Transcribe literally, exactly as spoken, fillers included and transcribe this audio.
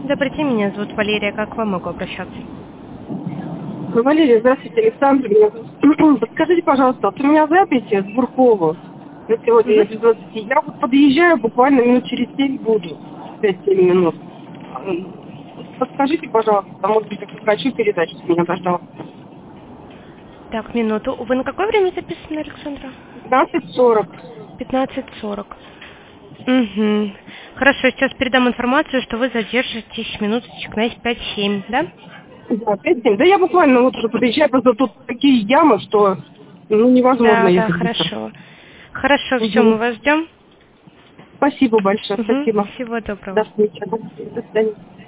Добрый день, меня зовут Валерия. Как к вам могу обращаться? Валерия, здравствуйте, Александр. Меня зовут. Подскажите, пожалуйста, вот у меня запись с Буркова на сегодня на без двадцати. Я вот подъезжаю, буквально минут через семь буду. пять-семь минут. Подскажите, пожалуйста, может быть, я хочу передать, что меня дождался. Так, минуту. Вы на какое время записаны, Александра? пятнадцать сорок. пятнадцать сорок. Угу. Хорошо, сейчас передам информацию, что вы задержитесь минуточек на пять-семь, да? Да, пять-семь. Да я буквально вот уже подъезжаю, просто тут такие ямы, что ну, невозможно Да, да, ехать быстро. хорошо. Хорошо, все, мы Угу. вас ждем. Спасибо большое, Угу. спасибо. Всего доброго. До встречи. До свидания.